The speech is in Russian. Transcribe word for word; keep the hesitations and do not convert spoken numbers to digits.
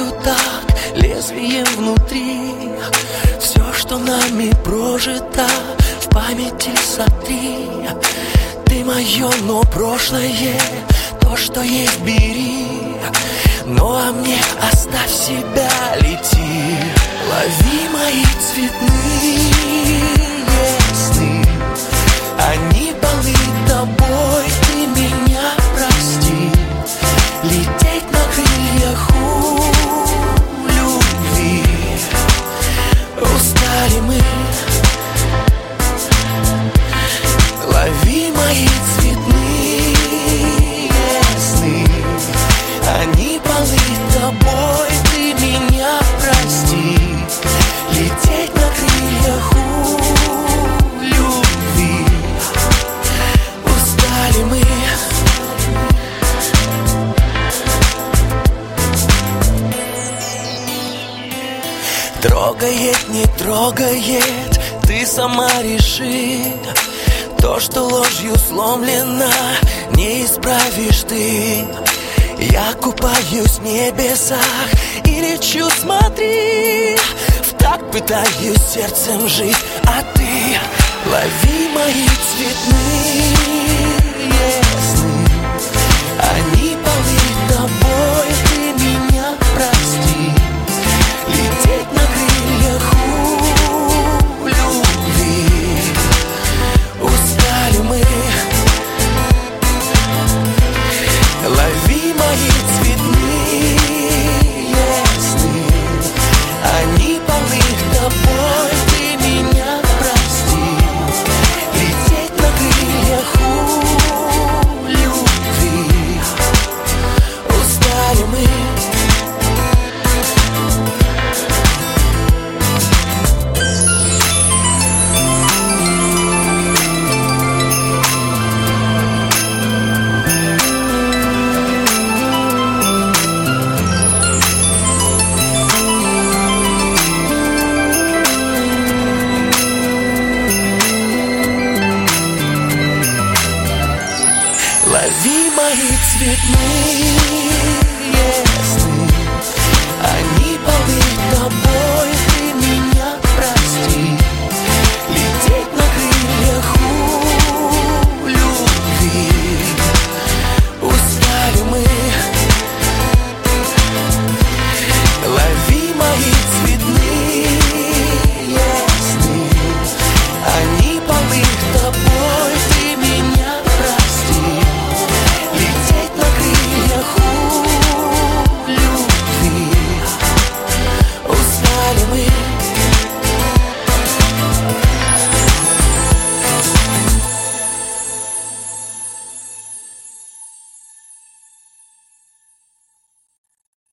Чувствую так, лезвием внутри. Все, что нами прожито, в памяти сотри. Ты мое, но прошлое, то, что есть, бери. Ну а мне оставь себя, лети. Лови мои цветные сны, они полны тобой, ты меня прости. Лететь на крыльях у любви. Устали мы. Лови мои цветные сны, они полны тобой, ты меня прости. Лететь на крыльях у любви. Устали мы. Трогает, не трогает, ты сама реши. То, что ложью сломлено, не исправишь ты. Я купаюсь в небесах и лечу, смотри. В так пытаюсь сердцем жить, а ты лови мои цветные сны, они полны тобой, ты меня прости. Лететь на крыльях у любви. Устали мы. Лови мои цветные сны, они полны тобой, ты меня прости. Лететь на крыльях у любви. Устали мы. Лови мои цветные